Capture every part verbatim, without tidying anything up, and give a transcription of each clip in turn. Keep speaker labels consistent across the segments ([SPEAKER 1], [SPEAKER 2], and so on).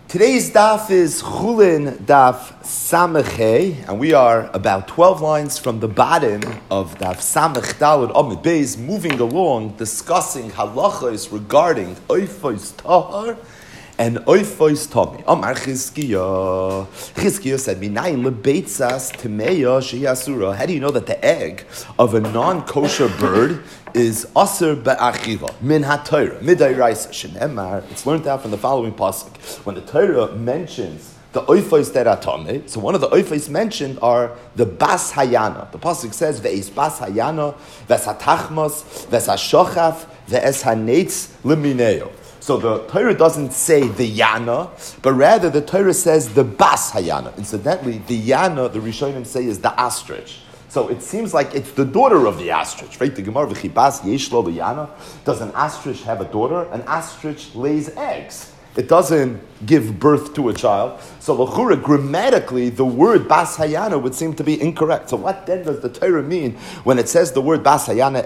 [SPEAKER 1] Today's daf is Chulin daf Samech, and we are about twelve lines from the bottom of daf Samech Daled Amid Beis, moving along, discussing halachos regarding oifos tahar and oifos tami. Amar Chizkiya. Chizkiya said, "Minayin lebeitzas temeya sheyasura." How do you know that the egg of a non-kosher bird is aser be'achiva min haTorah midairaisa shenemar? It's learned out from the following pasuk. When the Torah mentions the oifos teratame, so one of the oifos mentioned are the bas hayana. The pasuk says ve'es bas hayana ve'es hatachmas ve'es hashochaf ve'es haneitz limineo. So the Torah doesn't say the yana, but rather the Torah says the bas hayana. Incidentally, the yana, the Rishonim say, is the ostrich. So it seems like it's the daughter of the ostrich, right? The Gemara v'chibas yeshlo l'yana. Does an ostrich have a daughter? An ostrich lays eggs. It doesn't give birth to a child. So l'chura, grammatically, the word bas hayana would seem to be incorrect. So what then does the Torah mean when it says the word bas hayana?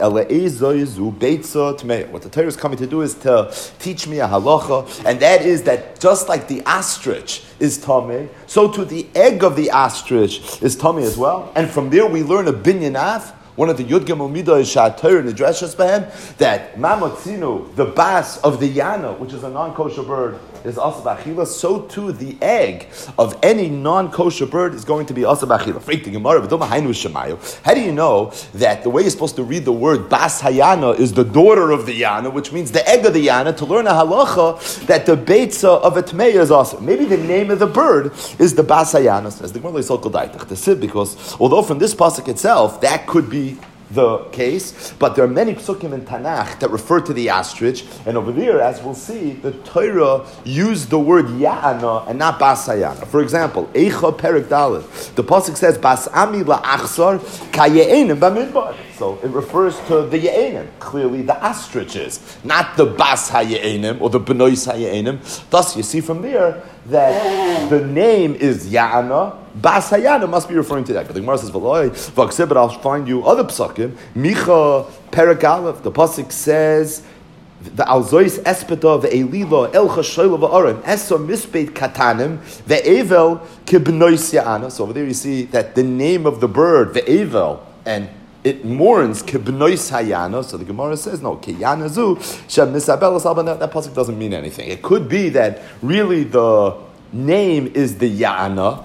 [SPEAKER 1] What the Torah is coming to do is to teach me a halacha, and that is that just like the ostrich is tameh, so too the egg of the ostrich is tameh as well. And from there we learn a binyan af. One of the Yud Gimel Midah is Shator in the Dreshas Behem, that Mamotzinu, the bas of the yana, which is a non-kosher bird, is also b'achila. So too the egg of any non-kosher bird is going to be also b'achila. How do you know that the way you're supposed to read the word bas hayana is the daughter of the yana, which means the egg of the yana, to learn a halacha that the beitza of a tmeya is also? Maybe the name of the bird is the bas hayana, says the Gemara Yisrael Kodaitach. Because although from this pasuk itself that could be the case, but there are many psukim in Tanakh that refer to the ostrich, and over there, as we'll see, the Torah used the word ya'ana and not bas hayana. For example, Eicha Perek Dalet, the pasuk says bas ami la'achsar kaye'enim b'midbar. So it refers to the ye'enim, clearly the ostriches, not the bas haye'enim or the benois haye'enim. Thus, you see from there that the name is ya'ana. Bas hayana must be referring to that. But the Gemara says, "V'loy v'akseh," but I'll find you other psukim. Micha Perek Aleph. The pasuk says, "The alzois espeta ve'elila el chashoyla va'aron eso mispeit katanim ve'evel kibnois ya'ana." So over there you see that the name of the bird ve'evel, and it mourns kibnois hayana. So the Gemara says, no, kiyana zu shem nisabelas alba. That pasuk doesn't mean anything. It could be that really the name is the ya'ana,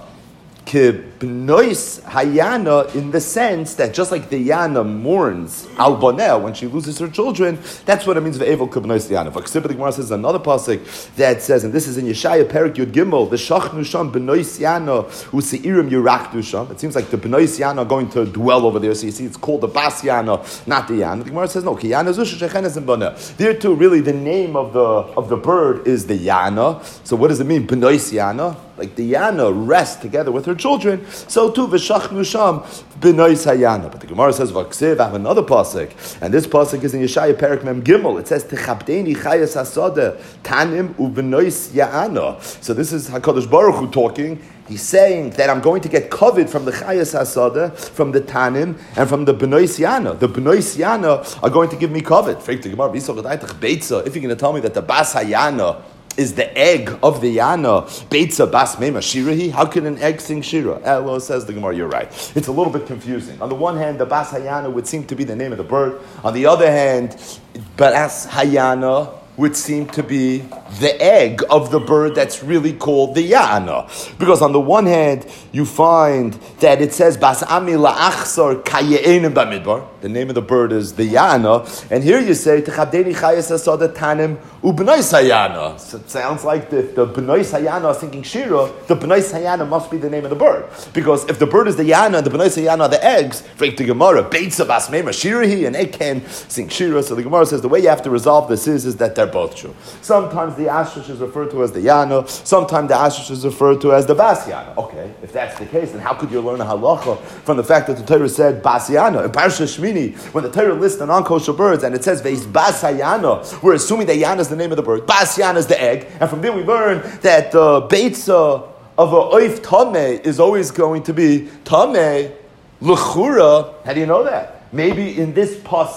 [SPEAKER 1] Kibnois hayana, in the sense that just like the yana mourns al boneh when she loses her children, that's what it means ve'evel kibnois yana. V'aksib, the Gemara says another pasuk that says, and this is in Yeshaya Perek Yud Gimel, the shachnu sham benois yana u'seirim yirachdu sham. It seems like the benois yana are going to dwell over there. So you see, it's called the bas yana, not the yana. The Gemara says no, ki yana zu shechenes in boneh. There too, really, the name of the of the bird is the yana. So what does it mean, benois yana? Like the yana rests together with her children, so too v'shachnu sham b'nois hayana. But the Gemara says v'aksiv, I have another pasuk, and this pasuk is in Yeshaya Perek Mem Gimel. It says techabdeni chayas hasada tanim u'b'nois yana. So this is Hakadosh Baruch Hu talking. He's saying that I'm going to get covered from the chayas hasada, from the tanim, and from the b'nois yana. The b'nois yana are going to give me covered. If you're going to tell me that the bas hayana is the egg of the yana, Beitza Bas Mema Shirahi? How can an egg sing Shira? Elo, says the Gemara, you're right. It's a little bit confusing. On the one hand, the Bas Hayana would seem to be the name of the bird. On the other hand, Bas Hayana would seem to be the egg of the bird that's really called the yana. Because on the one hand, you find that it says, Bas ami la'achsar kaye'enim b'midbar. The name of the bird is the yana. And here you say, Techabdeni chayas asada tanim u'b'nois hayana. So it sounds like the, the b'nois hayana are thinking shira, the b'nois hayana must be the name of the bird. Because if the bird is the yana and the b'nois hayana are the eggs, break the Gemara, Beitza Bas Mema Shirahi, an egg can sing shira. So the Gemara says the way you have to resolve this is, is that they're both true. Sometimes the ostrich is referred to as the yana, sometimes the ostrich is referred to as the bas yana. Okay, if that's the case, then how could you learn a halacha from the fact that the Torah said bas yana? In Parashat Shmini, when the Torah lists the non-kosher birds and it says veis bas hayana, we're assuming that yana is the name of the bird, bas yana is the egg, and from there we learn that the beitza of a oif tameh is always going to be tameh l'chura. How do you know that? Maybe in this pasuk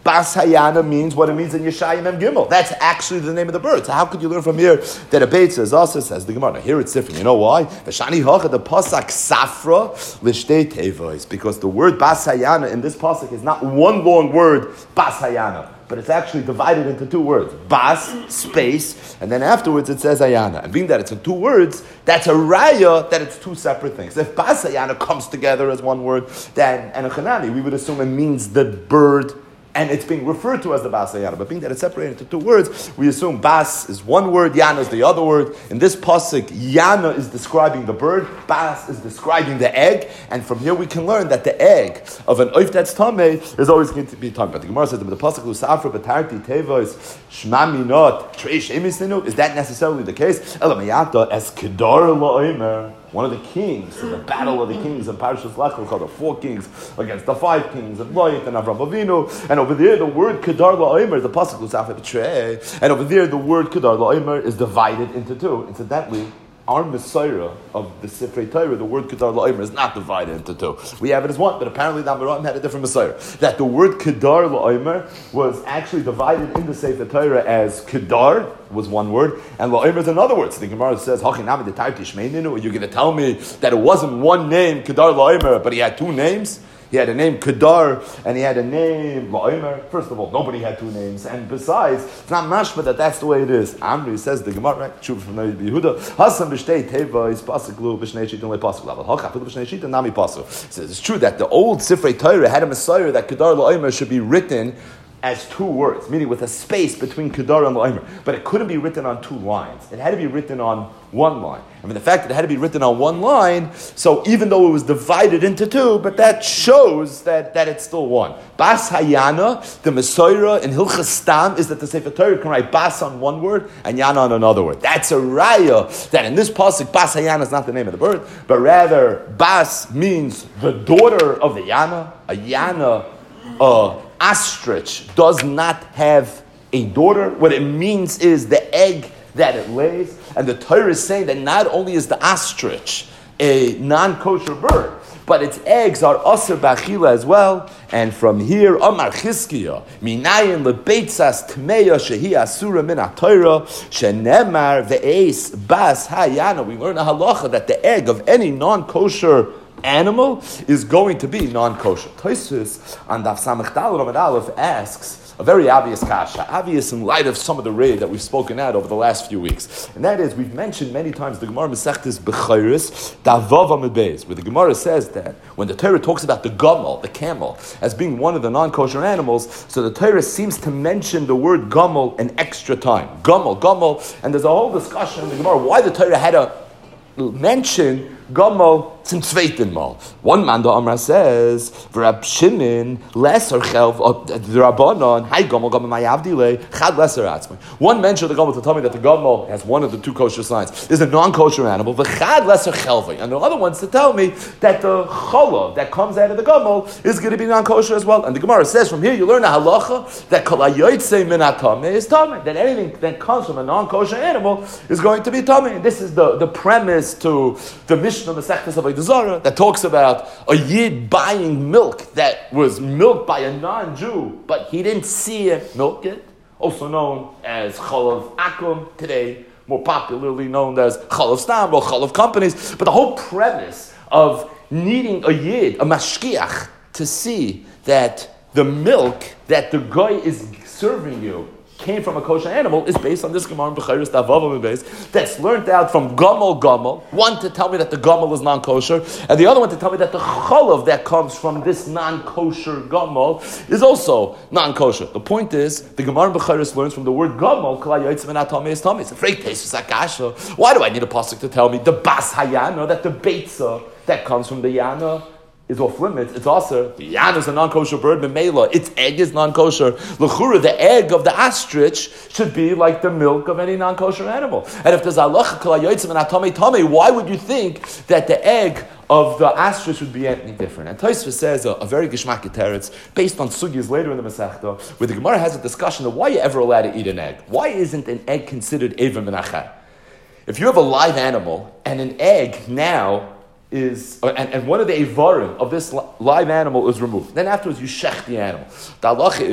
[SPEAKER 1] Bas Hayana means what it means in Yeshayim Mem Gimel. That's actually the name of the bird. So how could you learn from here that a Beitza is also, says the Gemara? Now here it's different. You know why? V'shani Hacha, the Pasuk Safra, Lishtei Tevois. Because the word Bas Hayana in this Pasuk is not one long word, Bas Hayana, but it's actually divided into two words. Bas, space, and then afterwards it says Ayana. And being that it's in two words, that's a raya that it's two separate things. If Bas Ayana comes together as one word, then, and a Chanani, we would assume it means the bird, and it's being referred to as the Bas Hayana. But being that it's separated into two words, we assume Bas is one word, Yana is the other word. In this pasuk, Yana is describing the bird, Bas is describing the egg, and from here we can learn that the egg of an oif that's tameh is always going to be tameh. But the Gemara says that the pasuk Lusafra B'tarti Tevois Shmami Not Treish Emisinu. Is that necessarily the case? Elamayata as Kedar La'omer. One of the kings, the battle of the kings in Parashas Lech Lecha, called the four kings against the five kings of Lot and Avram Avinu. And over there, the word Kedar La'omer, the pasuk Lusafra B'trei, and over there, the word Kedar La'omer is divided into two. Incidentally, our Messiah of the Sifrei Torah, the word Kedar La'omer is not divided into two. We have it as one, but apparently the Amoraim had a different Messiah. That the word Kedar La'omer was actually divided in the Sefer Torah as Kedar was one word, and La'omer is another word. So the Gemara says, are you going to tell me that it wasn't one name, Kedar La'omer, but he had two names? He had a name Kedar, and he had a name La'omer. First of all, nobody had two names, and besides, it's not mashma that that's the way it is. Amri says the Gemara, right? Tshuva from Navi Yehuda. Hasam b'shtei teva is pasuk lu b'shnei shitin le pasuk lav. Hakafilu b'shnei shitin nami pasuk. Says it's true that the old Sifrei Torah had a Messiah that Kedar La'omer should be written as two words, meaning with a space between Kedar and La'omer. But it couldn't be written on two lines. It had to be written on one line. I mean, the fact that it had to be written on one line, so even though it was divided into two, but that shows that, that it's still one. Bas Hayana, the Messiah in Hilchas Stam, is that the Sefer Torah can write Bas on one word and Yana on another word. That's a raya that in this pasuk, Bas Hayana is not the name of the bird, but rather Bas means the daughter of the Yana. A Yana, uh, ostrich does not have a daughter. What it means is the egg that it lays. And the Torah is saying that not only is the ostrich a non-kosher bird, but its eggs are aser b'achila as well. And from here, Amar Chizkiya, minayin lebeitzas tmeya shehi asura min ha-Torah, shenemar ve'eis bas hayana. We learn a halacha that the egg of any non-kosher animal is going to be non-kosher. Tosfos on Daf Samech Daled Amud Aleph asks a very obvious kasha, obvious in light of some of the raid that we've spoken at over the last few weeks, and that is we've mentioned many times the Gemara Masechtas Bechayris Davav Amud Beis, where the Gemara says that when the Torah talks about the gamal, the camel, as being one of the non-kosher animals, so the Torah seems to mention the word gamal an extra time. Gamal, gamal, and there's a whole discussion in the Gemara why the Torah had to mention gamal zum zweiten Mal. One man, the Amra says, V'Rab Shimon, lesser chelv, the Rabbanon, hi gamal, gamal mayavdile, chad lesser atzmai. One mentioned the gamal to tell me that the gamal has one of the two kosher signs, is a non-kosher animal, v'chad lesser chelvai. And the other ones to tell me that the cholov that comes out of the gamal is going to be non-kosher as well. And the Gemara says, from here you learn a halacha that kol hayotzei min hatameh is tameh, that anything that comes from a non-kosher animal is going to be tameh. And this is the, the premise to the Mishnah Masechtas of Zara that talks about a Yid buying milk that was milked by a non-Jew, but he didn't see it milk it, also known as Chalav Akum, today more popularly known as Chalav Stam or Chalav Companies. But the whole premise of needing a Yid, a Mashkiach, to see that the milk that the guy is serving you came from a kosher animal is based on this Gemara in Bechayros Davav base that's learned out from Gamal Gamal. One to tell me that the Gamal is non-kosher, and the other one to tell me that the Chalav that comes from this non-kosher Gamal is also non-kosher. The point is, the Gemara in Bechayros learns from the word Gamal, it's a freight taste, why do I need a pasuk to tell me the Bas Hayana, that the Beitza that comes from the Yana is off limits? It's also the yan is a non-kosher bird, memela, its egg is non-kosher. L'chura, the egg of the ostrich should be like the milk of any non-kosher animal. And if there's halacha kol hayotzim and atame tame, why would you think that the egg of the ostrich would be anything different? And Tosfos says a, a very geshmak teretz based on sugyas later in the Masechta, where the Gemara has a discussion of why you're ever allowed to eat an egg. Why isn't an egg considered ever minachai? If you have a live animal and an egg now is, and, and one of the avarim of this live animal is removed, then afterwards you shech the animal. The halacha is,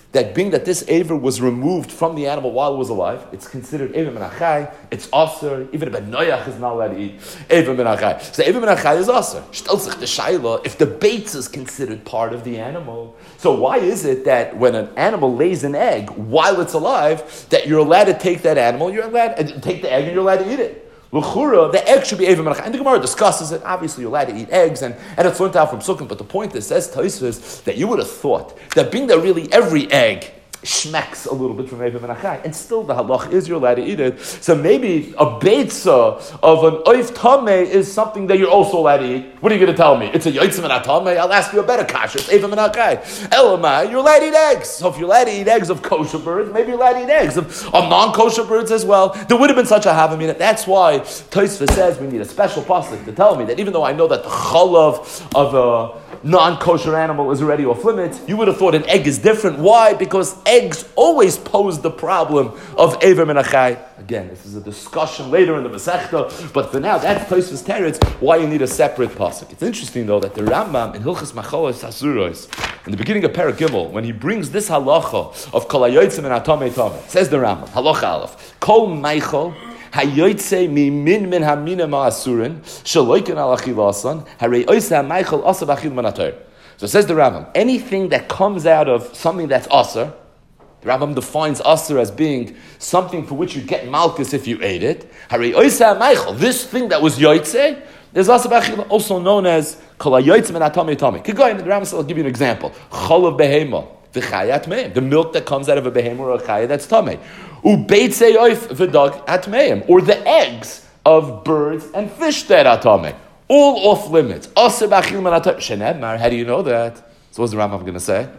[SPEAKER 1] that being that this aver was removed from the animal while it was alive, it's considered aver min achai, it's aser, even a ben noyach is not allowed to eat aver min achai. So aver min achai is aser. Shtel sich the shayla, if the baitz is considered part of the animal, so why is it that when an animal lays an egg while it's alive, that you're allowed to take that animal, you're allowed to take the egg and you're allowed to eat it? L'chura, the egg should be Eivim Menachai. And the Gemara discusses it. Obviously, you're allowed to eat eggs, and, and it's learned out from Sukkim. But the point is, says Tosfos, that you would have thought that being that really every egg schmecks a little bit from Eivim Menachai, and still the halach is you're allowed to eat it. So maybe a beitza of an oif tameh is something that you're also allowed to eat. What are you going to tell me? It's a yotzim and a tameh? I'll ask you a better kasha. It's Eivim Menachai. Elamai, you're allowed to eat eggs. So if you're allowed to eat eggs of kosher birds, maybe you're allowed to eat eggs of, of non-kosher birds as well. There would have been such a havamina. That's why Tosfos says we need a special pasuk to tell me that even though I know that the chalav of a non-kosher animal is already off limits, you would have thought an egg is different. Why? Because eggs always pose the problem of Eivim Menachai. Again, this is a discussion later in the Masechta, but for now, that's Tosfos Teretz, why you need a separate pasuk. It's interesting, though, that the Rambam in Hilchos Machalos Asuros, in the beginning of Perek Gimel, when he brings this halacha of Kol HaYotzim and Atamei Tamei, says the Rambam, halacha Aleph, Kol Meichel, Hayoytze mi min min hamina ma'asurin shaloikin al achilasan harei oisa meichel asa b'achil manator. So says the Rambam, anything that comes out of something that's aser, the Rambam defines aser as being something for which you get malchus if you ate it. Harei oisa meichel, this thing that was yoytze, there's asa b'achil, also known as kol hayoytzim and atami atami. Could go in the Rambam. I'll give you an example. Cholav behema. The milk that comes out of a behemoth or a chaya, that's tamei. Ubeitzei oif v'dog atmeim, or the eggs of birds and fish that are tamei. All off limits. Shenedmar, how do you know that? So what's the Rambam going to say?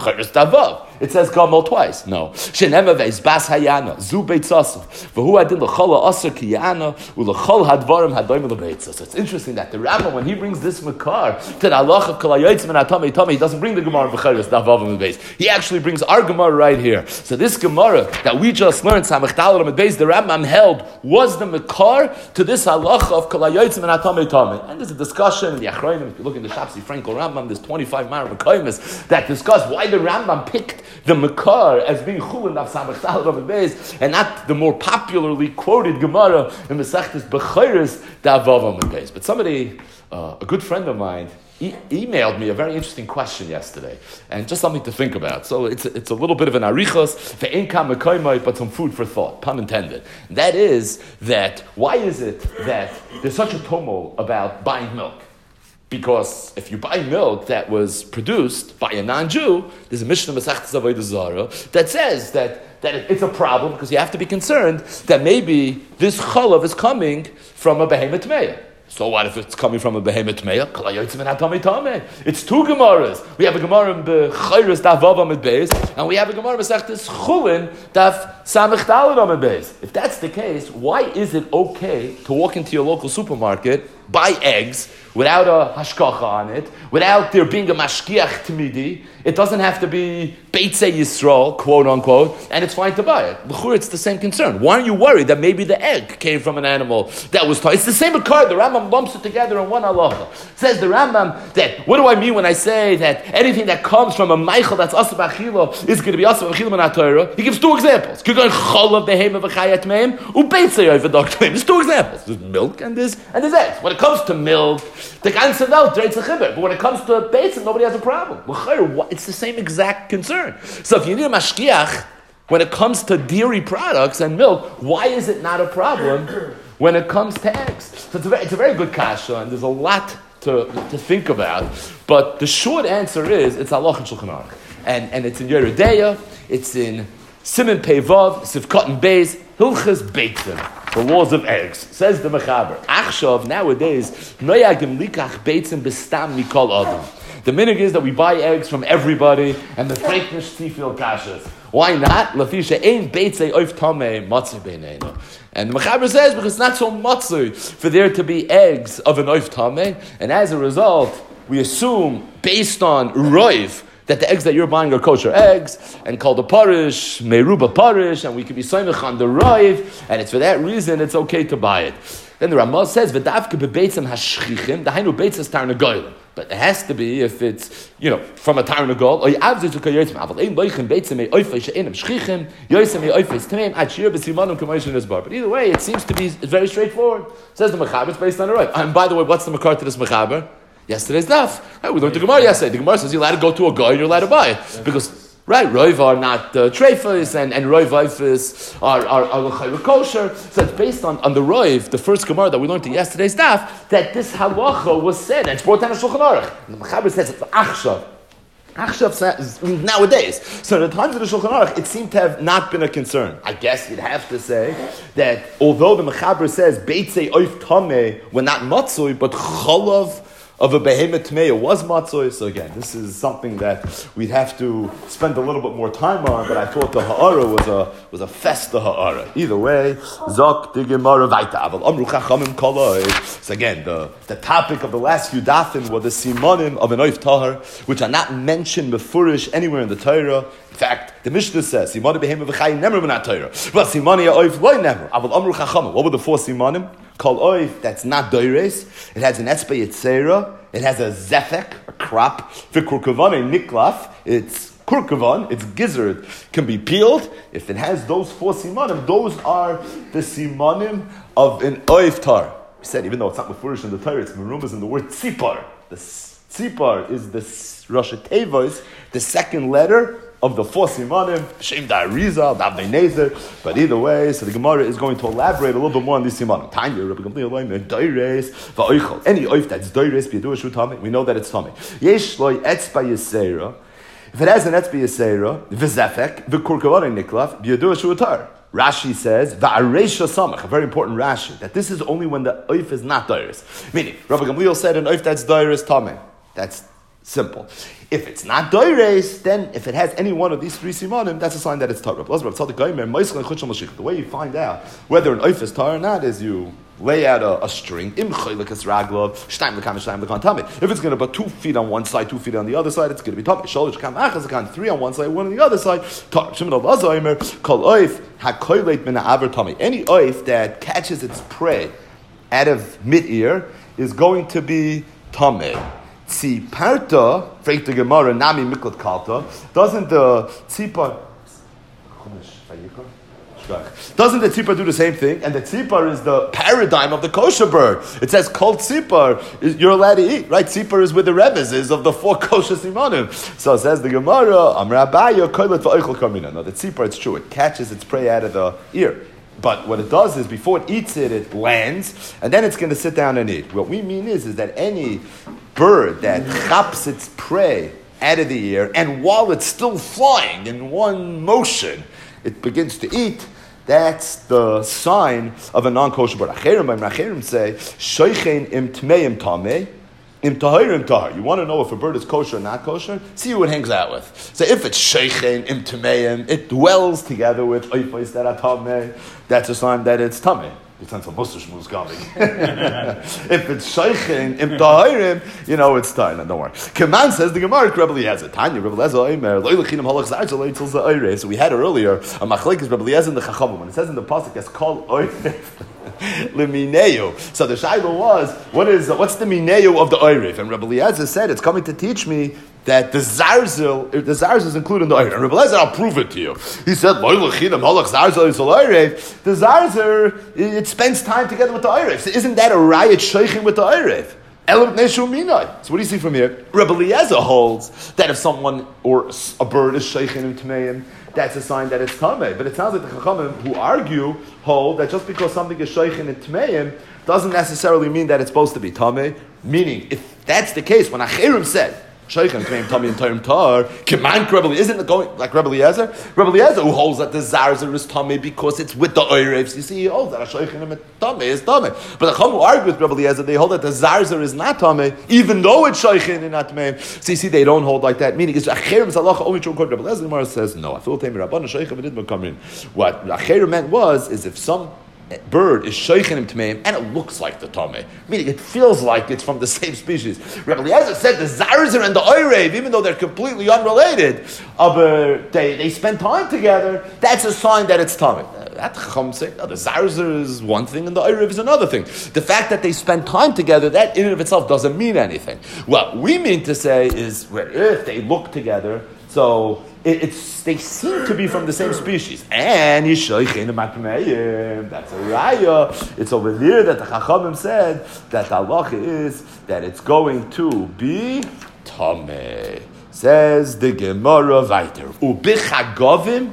[SPEAKER 1] It says Gamol twice. No. Shenemavez bas hayana zu beitzasav v'hu adin l'chol ha'aser kiyana u'l'chol hadvarim hadoim l'beitzas. So it's interesting that the Rambam, when he brings this makar to the halach of kol hayotzim and atamei tamei, he doesn't bring the Gemara b'chayrus davav l'beis. He actually brings our Gemara right here. So this Gemara that we just learned, samech dalad l'beis, the Rambam held was the makar to this halach of kol hayotzim and atamei tamei. And there's a discussion in the Achronim. If you look in the Shapsi Frankel Rambam, there's twenty-five Mar Mekaymis that discuss why the Rambam picked the makar as being chulin of samach talad of beis, and not the more popularly quoted Gemara in Masechtas Bechayris davav of beis. But somebody, uh, a good friend of mine, e- emailed me a very interesting question yesterday, and just something to think about. So it's a, it's a little bit of an arichos ve'enkam mekaymai, but some food for thought, pun intended. That is that why is it that there's such a tumult about buying milk? Because if you buy milk that was produced by a non-Jew, there's a Mishnah Masechtas Avodah Zarah that says that, that it's a problem because you have to be concerned that maybe this chalav is coming from a behemoth meya. So what if it's coming from a behemoth meya? It's two Gemaras. We have a Gemara in Bechayris Daf Vav Amid Beis, and we have a Gemara Masechtas Chulin Daf Samech Daled Amid Beis. If that's the case, why is it okay to walk into your local supermarket, buy eggs without a hashkacha on it, without there being a mashkiach timidi? It doesn't have to be Beitzei Yisrael, quote unquote, and it's fine to buy it. L'chur, it's the same concern. Why aren't you worried that maybe the egg came from an animal that was taught? It's the same card. The Rambam lumps it together in one halacha. Says the Rambam that, what do I mean when I say that anything that comes from a meichel that's asa b'achila is going to be asa b'achila min ha-Torah? He gives two examples. There's two examples. There's milk and there's, and there's eggs. When it comes to milk, the ganze Welt dreht sich immer. But when it comes to beitzim, nobody has a problem. It's the same exact concern. So if you need a mashkiach, when it comes to dairy products and milk, why is it not a problem when it comes to eggs? So it's a very, it's a very good kasha, and there's a lot to, to think about. But the short answer is, it's halach and Shulchan Aruch. And, and it's in Yeridea, it's in Siman Pei Vav, Sivkot and Beis, Hilchas Beitzim, the laws of eggs. Says the Mechaber. Achshav, nowadays, Noyagim likach Beitzim bestam mikol adam. The minig is that we buy eggs from everybody, and the freiknish tifil kashas. Why not? Lafisha ein beitzei oif tamei matzah beineinu. And the Mechaber says because it's not so matzah for there to be eggs of an oif tamei, and as a result, we assume based on roiv that the eggs that you're buying are kosher eggs, and called a parish, meruba parish, and we can be soimich on the roiv, and it's for that reason it's okay to buy it. Then the Ramah says, "V'davke bebeitzim hashchichim, dahainu beitzas tarnagoyim."
[SPEAKER 2] But it has to be if it's, you know, from a Taran Agol, or Avzu to Kayotim, Aval Ein Loichem Beitzim Oifei She'enim Shchichem, Yoisem Oifei Tmeim, Ad Shir B'Simanim Kamoishin Esbar. But either way, it seems to be very straightforward. Says the Mechaber, it's based on a right. And by the way, what's the Makar to this Mechaber? Yesterday's daf. Right, we learned the Gemara yesterday. The Gemara says you're allowed to go to a guy and you're allowed to buy it. Because, right, Roiv are not uh, treifas and, and Roiv Eifis are, are, are kosher. So it's based on, on the Roiv, the first Gemara that we learned in yesterday's daf, that this halacha was said, and it's brought down in Shulchan Aruch. And the Mechaber says it's achshav. Achshav says nowadays. So at the times of the Shulchan Aruch, it seemed to have not been a concern. I guess you'd have to say that although the Mechaber says Beitzei Oif Tameh were not matzoi, but cholav of a behemoth tmeya was matzoi. So again, this is something that we'd have to spend a little bit more time on, but I thought the ha'ara was a was a festa ha'ara. Either way, zok the Gemara vayta aval amru chachamim koloi. So again, the, the topic of the last few dafim were the simanim of an oif tahar, which are not mentioned befurish anywhere in the Torah. In fact, the Mishnah says simanim behemoth v'chai nemer v'nat Torah, but simani oif loy nemer aval amru chachamim. What were the four simanim? Kol oif, that's not doires. It has an etzbe yitzera. It has a zefek, a crop. For kurkavan, a niklaf, it's kurkavan, it's gizzard, can be peeled. If it has those four simanim, those are the simanim of an oif tar. We said, even though it's not mefurish in the Torah, it's merumas in the word tzipar. The tzipar is the Rosh Tevos, the second letter of the four simanim, Shem Da'arizal, Davnei Nezer. But either way, so the Gemara is going to elaborate a little bit more on these simanim. Tanya, Rabbi Gamliel Oimer, Doires, Va'oichel. Any oif that's Doires, B'yadur Shu Tameh, we know that it's Tameh. Yesh loy etzba yisera. If it has an etzba yisera, v'zefek, v'kurkavanei niklaf, B'yadur Shu Tar. Rashi says, Va'areisha samach, a very important Rashi, that this is only when the oif is not Doires. Meaning, Rabbi Gamliel said an oif that's Doires, Tameh. That's simple. If it's not doires, then if it has any one of these three simanim, that's a sign that it's tar. The way you find out whether an oif is tar or not is you lay out a, a string. If it's going to be two feet on one side, two feet on the other side, it's going to be tar. Three on one side, one on the other side, tar. Any oif that catches its prey out of mid-ear is going to be tameh. Tziparta, fragt the Gemara, nami miklat kalta, doesn't the tzipar, doesn't the tzipar do the same thing? And the tzipar is the paradigm of the kosher bird. It says kol tzipar, you're allowed to eat, right? Tzipar is with the rebbes, is of the four kosher simanim. So it says the Gemara, amra abaya, koilet va'oichel kamina. No, the tzipar, it's true, it catches its prey out of the ear. But what it does is, before it eats it, it lands, and then it's going to sit down and eat. What we mean is, is that any bird that chaps its prey out of the ear, and while it's still flying in one motion, it begins to eat, that's the sign of a non-kosher bird. Acherim, Acherim say, Shoichein im tmeim tameh, im tahirim tahir. You want to know if a bird is kosher or not kosher? See who it hangs out with. So if it's sheikhein im tameim, it dwells together with oifos that are tameh. That's a sign that it's tameh. It sounds like mustache moves coming. If it's sheikhein im tahirim, you know it's time. No, don't worry. Kaman says the Gemara, Rebbe Eliezer. Tanya, Rebbe Eliezer, Oimer, lo ylechinam halach zarz, lo yitzil za'oireh. So we had earlier a machlekes Rebbe Eliezer and the Chachamim. When it says in the pasuk, it's called oireh. Limineu. So the shaila was, what is what's the mineu of the oiriv? And Rebbe Eliezer said it's coming to teach me that the zarzel, the zarzel is included in the oiriv. And Rebbe Eliezer, I'll prove it to you. He said, the zarzel, it spends time together with the oiriv. So isn't that a riot sheikhing with the oiriv? So what do you see from here? Rebbe Eliezer holds that if someone or a bird is sheikhing in Tmeim, that's a sign that it's tameh. But it sounds like the Chachamim who argue hold that just because something is sheikhin in tmeim doesn't necessarily mean that it's supposed to be tameh. Meaning, if that's the case, when Acherim said sheikhin tmeim tameh and tarim tar, Keman Rebbe isn't it going like Rebbe Eliezer? Rebbe Eliezer who holds that the zarzer is tameh because it's with the oirevs. You see, he holds that a sheikhin and tameh is tameh. But the Chachamim who argue with Rebbe Eliezer, they hold that the zarzer is not tameh, even though it's sheikhin and not tmeim. So you see, they don't hold like that. Meaning, it's Acherim's halacha only true according to Rebbe Eliezer. The Gemara says no. I feel tame Rabban sheikhin and didn't come in. What Acherim meant was is if some bird is sheichenim tmeim and it looks like the tameh, meaning it feels like it's from the same species. Rebbe Eliezer said the zarzer and the oirev, even though they're completely unrelated, uh, they they spend time together. That's a sign that it's tameh. That Chacham say, no, the Zarzer is one thing and the Erev is another thing. The fact that they spend time together, that in and of itself doesn't mean anything. What we mean to say is, well, if they look together, so it, it's they seem to be from the same species. And Yishoichin Makmeim, that's a raya. It's over there that the Chachamim said that the halacha is that it's going to be Tameh. Says the Gemara weiter. Ubichagovim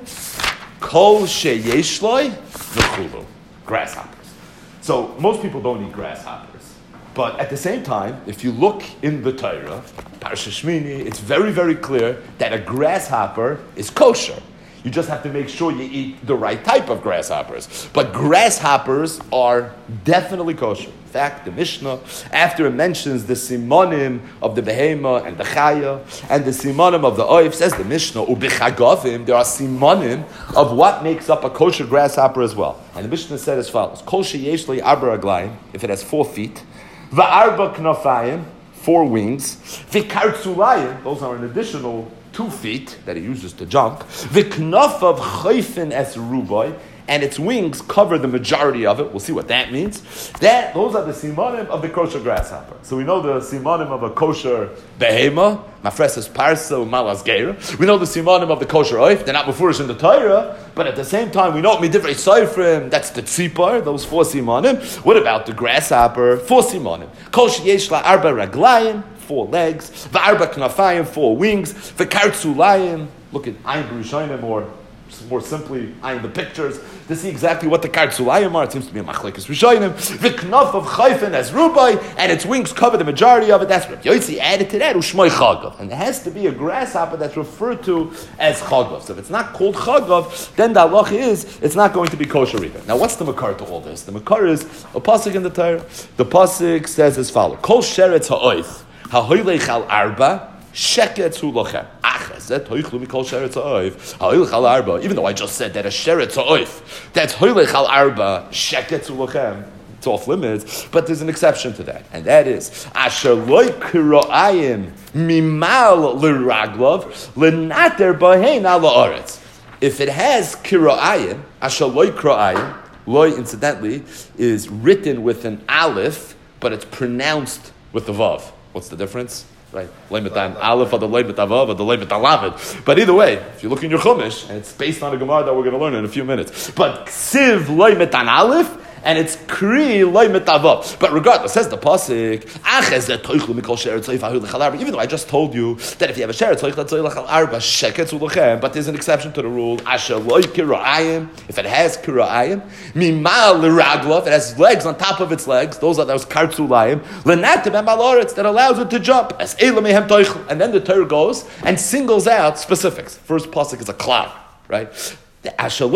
[SPEAKER 2] kol sheyeshloi v'chulu. Grasshoppers. So most people don't eat grasshoppers. But at the same time, if you look in the Torah, Parashat Shmini, it's very, very clear that a grasshopper is kosher. You just have to make sure you eat the right type of grasshoppers. But grasshoppers are definitely kosher. In fact, the Mishnah, after it mentions the simonim of the behema and the chaya, and the simonim of the oif, says the Mishnah, ubichagavim, there are simonim of what makes up a kosher grasshopper as well. And the Mishnah said as follows, kol sheyesh li arba raglayim, if it has four feet, va'arba knafayim, four wings, v'kartzulayim, those are an additional two feet that he uses to jump, v'knaf of chayfin es ruboy, and its wings cover the majority of it. We'll see what that means. That those are the simanim of the kosher grasshopper. So we know the simanim of a kosher behema, mafreses parsa umalas geira. We know the simanim of the kosher oif. They're not mefurish in the Torah, but at the same time we know midivrei soifrim. That's the tzipar. Those four simanim. What about the grasshopper? Four simanim. Kol sheyesh la arba raglayim, four legs. V'arba knafayim, four wings. V'kartzulayim. Look at Ayin B'Rishonim or more simply eyeing the pictures to see exactly what the kartzulayim are. It seems to be a machlekes rishonim. The knaf of chayfen as rubai, and its wings cover the majority of it. That's what Yotzi added to that. Ushmoi chagav, and there has to be a grasshopper that's referred to as chagav. So if it's not called chagav, then the halach is it's not going to be kosher either. Now, what's the makar to all this? The makar is a pasuk in the Torah. The pasuk says as follows: Kol sheretz ha'oif ha'hoylech al arba sheket hu lochem. Even though I just said that a sheretz ha'oif, that's hoylech al arba sheket ulochem, it's off limits, but there's an exception to that, and that is asher loy kira'ayim mimal l'raglov l'nater bahein al ha'aretz. If it has kira'ayim, asher loy kira'ayim, loy incidentally is written with an aleph, but it's pronounced with the vav. What's the difference? Right, Leimetan Aleph or the Leimet Avav or the Leimet Alavid. But either way, if you look in your Chumash, and it's based on a Gemara that we're going to learn in a few minutes. But Ksiv Leimetan Aleph, and it's Kri Leimet Avav. But regardless, says the pasuk, even though I just told you that if you have a sheretz tzayich, that's tzayich al arba sheket ulochem, but there's an exception to the rule. Asher loy kira'ayim, if it has kira'ayim, mimal l'raglov, it has legs on top of its legs. Those are those kartzulayim. L'natem emaloretz, that allows it to jump. As eila mehem toichel, and then the Torah goes and singles out specifics. First pasuk is a cloud, right? It sounds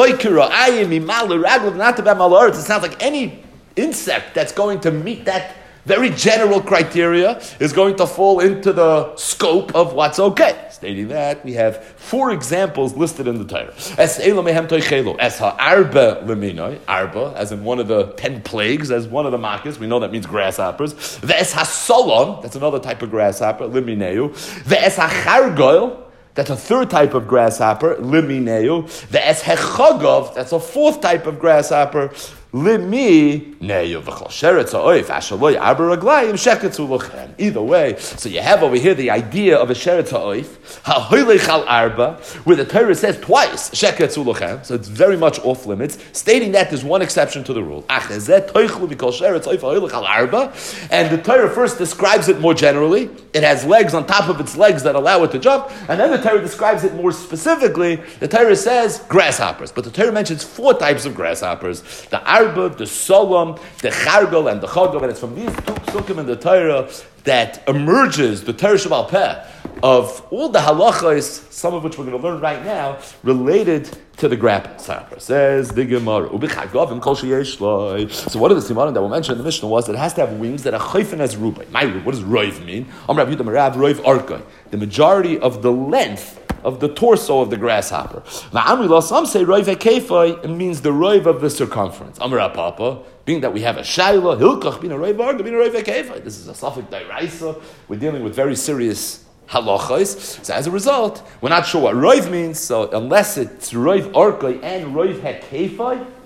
[SPEAKER 2] like any insect that's going to meet that very general criteria is going to fall into the scope of what's okay. Stating that, we have four examples listed in the Torah. Es elo mehem toichelo, es ha'arba leminoi, arba, as in one of the ten plagues, as one of the makkahs, we know that means grasshoppers. Ve'es ha'solon, that's another type of grasshopper, limineu. Ve'es ha'chargoil, that's a third type of grasshopper, limineu. Ve'es hechagov, that's a fourth type of grasshopper, limineu. V'chol sheretz ha'oif, ashaloi arba raglayim, sheketzu lochem. Either way, so you have over here the idea of a sheretz ha'oif, ha'hoylech al arba, where the Torah says twice, sheketzu lochem, so it's very much off limits, stating that there's one exception to the rule. Achezet toichlu v'kol sheretz ha'oif, ha'hoylech al arba, and the Torah first describes it more generally. It has legs on top of its legs that allow it to jump, and then the Torah describes it more specifically. The Torah says grasshoppers, but the Torah mentions four types of grasshoppers: the arba, the solom, the chargol, and the chagov. And it's from these two psukim in the Torah that emerges the Torah Shebal Peh of all the halachos, some of which we're going to learn right now, related to the grasshopper. Says the Gemara. So one of the simanim that we mentioned in the Mishnah was that it has to have wings that are chayfen as rubai. What does roiv mean? The majority of the length of the torso of the grasshopper. Some say roiv hekefai, it means the roiv of the circumference. Amra Papa, being that we have a shayla, hilkach bin a roiv arga bin a roiv hekefai. This is a suffix dairaisa. We're dealing with very serious halachos. So as a result, we're not sure what roiv means. So unless it's roiv arga and roiv hekefai,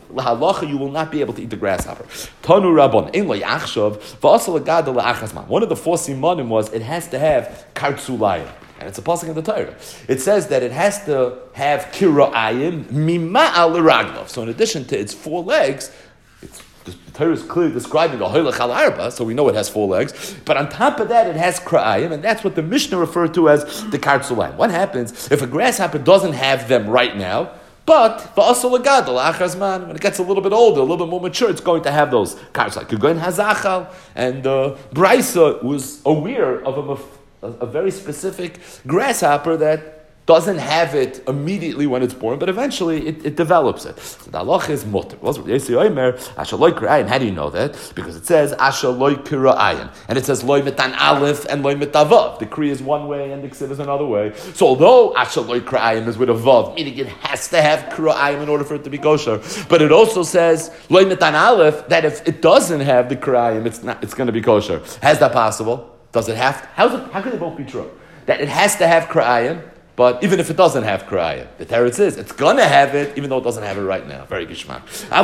[SPEAKER 2] lahalacha, you will not be able to eat the grasshopper. Tanu Rabban, ein lo yachshav, v'asal agada le'achazman. One of the four simanim was it has to have kartzulayim. And it's a pasuk in the Torah. It says that it has to have kira'ayim mima'al l'raglov. So in addition to its four legs, it's, the Torah is clearly describing the hoylech al arba, so we know it has four legs. But on top of that, it has kra'ayim, and that's what the Mishnah referred to as the kartzulayim. What happens if a grasshopper doesn't have them right now? But when it gets a little bit older, a little bit more mature, it's going to have those kartzulayim. Kugoin hazachal, and uh, Braisa was aware of a A, a very specific grasshopper that doesn't have it immediately when it's born, but eventually it, it develops it. So the halach is mutter. How do you know that? Because it says ashaloi kira'ayin, and it says loy mitan aleph and loy mitavav. The kri is one way and the ksiv is another way. So although ashaloi kira'ayin is with a vav, meaning it has to have kira'ayin in order for it to be kosher, but it also says loy mitan aleph that if it doesn't have the kira'ayin, it's not. It's going to be kosher. How's that possible? Does it have? How's it? How can they both be true? That it has to have kra'ayim, but even if it doesn't have kra'ayim, the teretz is it's gonna have it, even though it doesn't have it right now. Very gishmak.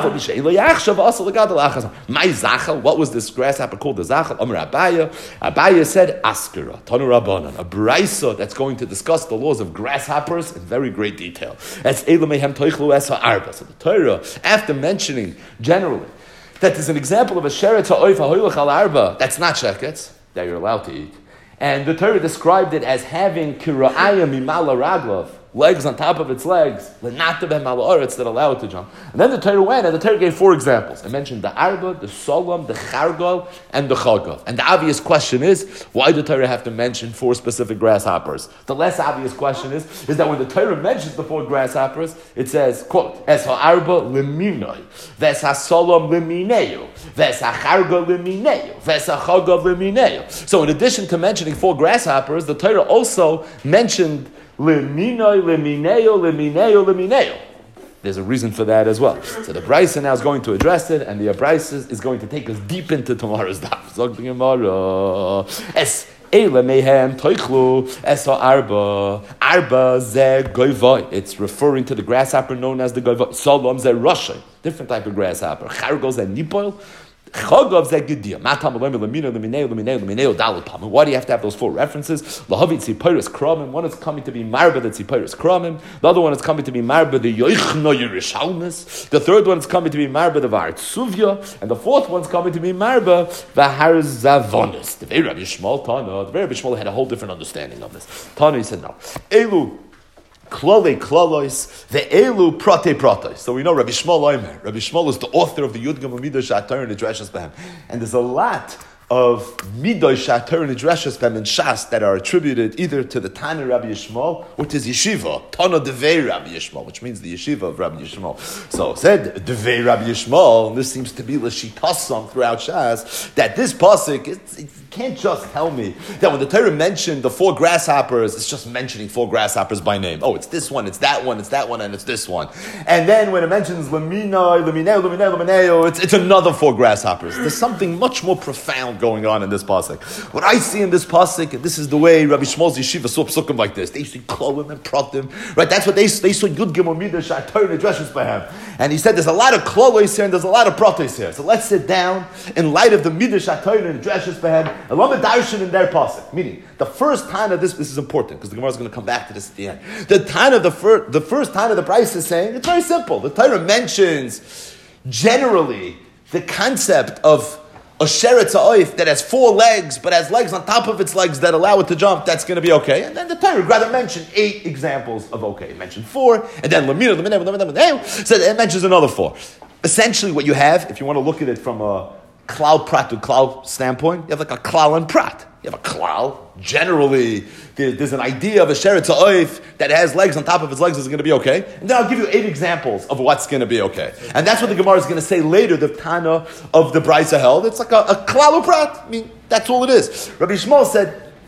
[SPEAKER 2] My zachal. What was this grasshopper called? The zachal. Amar Abaya. Abaya said askara. Tanu Rabbanan. A brayso that's going to discuss the laws of grasshoppers in very great detail. As elamehem toichlu es ha'arba. So the Torah, after mentioning generally that there's an example of a sheret ha'oif ha'oilach al arba that's not sheketz, that you're allowed to eat. And the Torah described it as having kira'ayim imala raglov, legs on top of its legs, lenatav malaoretz that allow it to jump. And then the Torah went, and the Torah gave four examples. It mentioned the arba, the solam, the chargol, and the chagav. And the obvious question is, why did the Torah have to mention four specific grasshoppers? The less obvious question is, is that when the Torah mentions the four grasshoppers, it says, quote, es ha'arba liminoi, ves ha'solam limineu, ves ha'chargol limineu, ves ha'chagav limineu. So in addition to mentioning four grasshoppers, the Torah also mentioned Leminoi, lemineo, lemineo, lemineo. There's a reason for that as well. So the Brisa now is going to address it, and the Brisa is going to take us deep into tomorrow's daf. Zog the Gemara. Es eile mehem toichlu es arba arba ze goivoi. It's referring to the grasshopper known as the goivoi. Solom ze roshay, different type of grasshopper. Chargol ze nipoil. Chagav ze gedia. Matam lemina lemina lemineo lemineo lemineo dalipam. Why do you have to have those four references? Lahavit tzipiris kramim. One is coming to be marba the tzipiris kramim. The other one is coming to be marba the yoichno yerishalmis. The third one is coming to be marba the vartsuvya, and the fourth one is coming to be marba v'har zavonis. The very Rabbi Yishmael Tana. The very Rabbi Yishmael had a whole different understanding of this. Tana, he said no. Elu. Klole klalois, the elu prate pratos. So we know Rabbi Yishmael Omer. Rabbi Yishmael is the author of the Yud Gimel Midrash Atar and Midrashas Behem. And there's a lot of Midrash Atar and Midrashas Behem and Shas that are attributed either to the Tana Rabbi Yishmael or to his yeshiva, Tana Devei Rabbi Yishmael, which means the yeshiva of Rabbi Yishmael. So said Devei Rabbi Yishmael, and this seems to be l'shitasam throughout Shas, that this pasuk it's, it's can't just tell me that when the Torah mentioned the four grasshoppers, it's just mentioning four grasshoppers by name. Oh, it's this one, it's that one, it's that one, and it's this one. And then when it mentions Lamina, Lamineo, Lamineo, Lamineo, it's, it's another four grasshoppers. There's something much more profound going on in this pasuk. What I see in this pasuk, and this is the way Rabbi Shmuel's yeshiva saw psukim like this. They used to klolim and pratim, right? That's what they they saw Yud Gimel Midrash Atar and Midrashas Behem. And he said there's a lot of klolos here and there's a lot of pratos here. So let's sit down in light of the Midrash Atar and Midrashas Behem. A lot of darshan in their pasuk. Meaning, the first time of this, this is important because the Gemara is going to come back to this at the end. The time of the first, the first time of the price is saying it's very simple. The Torah mentions generally the concept of a sheretz ha'oif that has four legs but has legs on top of its legs that allow it to jump. That's going to be okay. And then the Torah rather mentioned eight examples of okay. It mentioned four, and then lamina, lamina, lamina, lamina, so it mentions another four. Essentially, what you have, if you want to look at it from a klal prat to klal standpoint, you have like a klal and prat. You have a klal. Generally, there, there's an idea of a sheretz ha'oif that has legs on top of its legs is going to be okay. And then I'll give you eight examples of what's going to be okay. And that's what the Gemara is going to say later, the Tana of the Brisa held. It's like a, a klal prat. I mean, that's all it is. Rabbi Shmuel said,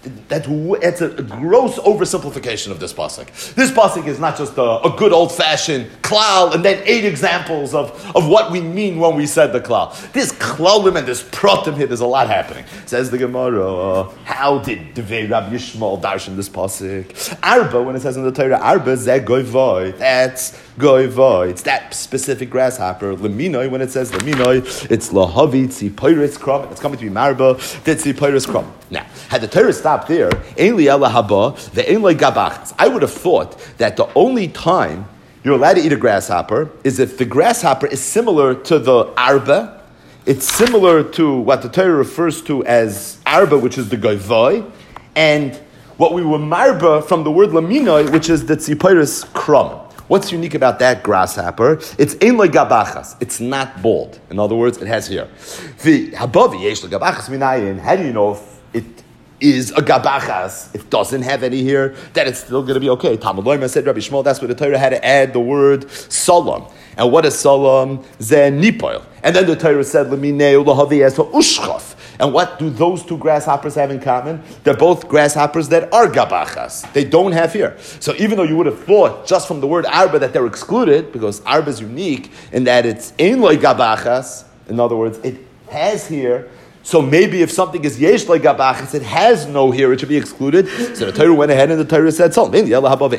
[SPEAKER 1] that it's a, a gross oversimplification of this pasuk. This pasuk is not just a, a good old-fashioned klal and then eight examples of, of what we mean when we said the klal. This klalim and this pratim here, there's a lot happening. Says the Gemara, uh, how did Devei Rabbi Yishmael darshan this pasuk? Arba, when it says in the Torah, Arba zeh goyvoy, that's goyvoy. It's that specific grasshopper. Leminoi, when it says leminoi, it's lahavi tzipoiris kram. It's coming to be marba, tzipoiris kram. Now, had the Torah stopped there, ein li ela haba, ve'ein li gabachas. I would have thought that the only time you're allowed to eat a grasshopper is if the grasshopper is similar to the arba. It's similar to what the Torah refers to as arba, which is the goyvoy, and what we were marba from the word laminoi, which is the tzipoiris kram. What's unique about that grasshopper? It's ein lo gabachas. It's not bald. In other words, it has hair. The habavi yesh lo gabachas minayin. How do you know if it is a gabachas? It doesn't have any hair. That it's still going to be okay. Talmud Loima said, Rabbi Shmuel, that's where the Torah had to add the word salam. And what is salam? Zen nipoil. And then the Torah said, lemineu lahavi eso ushchaf. And what do those two grasshoppers have in common? They're both grasshoppers that are gabachas. They don't have hair. So even though you would have thought just from the word arba that they're excluded, because arba is unique in that it's ein loy gabachas, in other words, it has hair. So maybe if something is yesh loy gabachas, it has no hair, it should be excluded. So the Torah went ahead and the Torah said, so okay.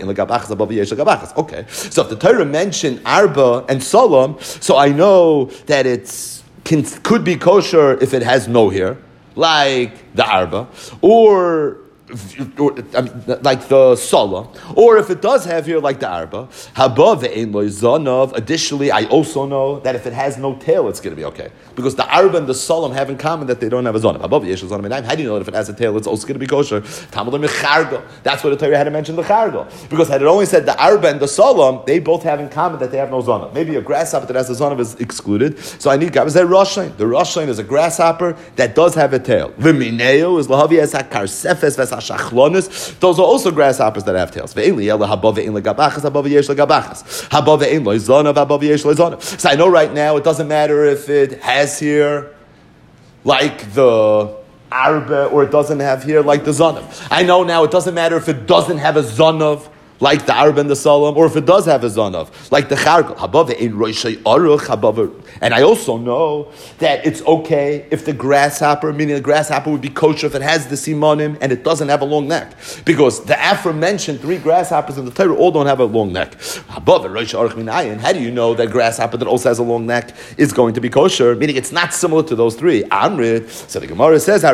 [SPEAKER 1] So if the Torah mentioned arba and salam, so I know that it's Can, could be kosher if it has no hair, like the arba, or, or um, like the sala, or if it does have hair, like the arba. Haba ve'ein lo zanav. Additionally, I also know that if it has no tail, it's going to be okay, because the arba and the salam have in common that they don't have a zanav. Haba ve'yesh zanav minayim. How do you know that if it has a tail, it's also going to be kosher? Talmud mechargo. That's why the Torah had to mention the chargo, because had it only said the arba and the salam, they both have in common that they have no zanav. Maybe a grasshopper that has a zanav is excluded. So I need guys that roshain. The roshain is a grasshopper that does have a tail. V'mineo is lahavi es hakarsefes ves hashachlonis. Those are also grasshoppers that have tails. Ve'in li ela haba ve'in legabachas haba ve'yesh legabachas haba ve'in lo zanav haba ve'yesh lo zanav. So I know right now it doesn't matter if it has here like the arba or it doesn't have here like the zanav. I know now it doesn't matter if it doesn't have a zanav like the arba and the salam, or if it does have a zanav, like the chargal. And I also know that it's okay if the grasshopper, meaning the grasshopper would be kosher if it has the simonim and it doesn't have a long neck. Because the aforementioned three grasshoppers in the Torah all don't have a long neck. How do you know that grasshopper that also has a long neck is going to be kosher? Meaning it's not similar to those three. Amrit, so the Gemara says,